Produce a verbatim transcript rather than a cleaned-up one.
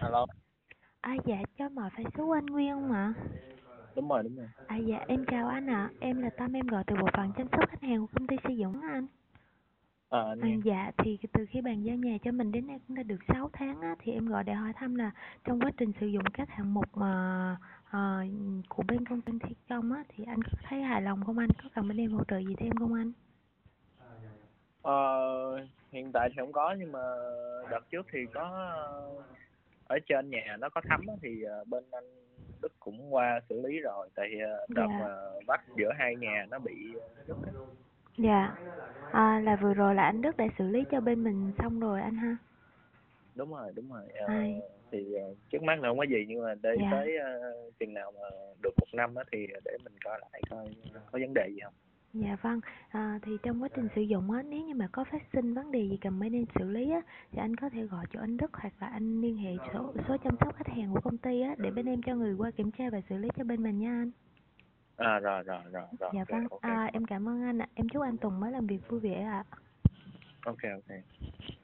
Alo, À dạ, cho mời phải số anh Nguyên không ạ? đúng rồi, đúng rồi. À dạ, em chào anh ạ. Em là Tâm, em gọi từ bộ phận chăm sóc khách hàng của công ty xây dựng á anh. Ờ, anh À, nghe. dạ, thì từ khi bàn giao nhà cho mình đến nay cũng đã được sáu tháng á, thì em gọi để hỏi thăm là trong quá trình sử dụng các hạng mục mà ờ, của bên công ty thi công á, thì anh có thấy hài lòng không anh? Có cần bên em hỗ trợ gì thêm không anh? Ờ, Hiện tại thì không có, nhưng mà đợt trước thì có ờ, ở trên nhà nó có thấm á, thì ờ, bên anh Đức cũng qua xử lý rồi. Tại ờ, đợt mà Dạ, vách giữa hai nhà nó bị ờ, nứt á. dạ. À, là vừa rồi là anh Đức đã xử lý cho bên mình xong rồi anh ha? Đúng rồi, đúng rồi. Ờ, Ai, thì ờ, trước mắt là không có gì, nhưng mà đi dạ. tới ờ, chừng nào mà được một năm á thì để mình coi lại coi có vấn đề gì không. Dạ vâng, à, thì trong quá trình sử dụng á, nếu như mà có phát sinh vấn đề gì cần bên em xử lý á, thì anh có thể gọi cho anh Đức hoặc là anh liên hệ số số chăm sóc khách hàng của công ty á, để bên em cho người qua kiểm tra và xử lý cho bên mình nha anh. À, rồi rồi rồi rồi, Dạ ok vâng, ok, à, cảm ơn. em cảm ơn anh ạ, em chúc anh tuần mới làm việc vui vẻ ạ. Ok ok.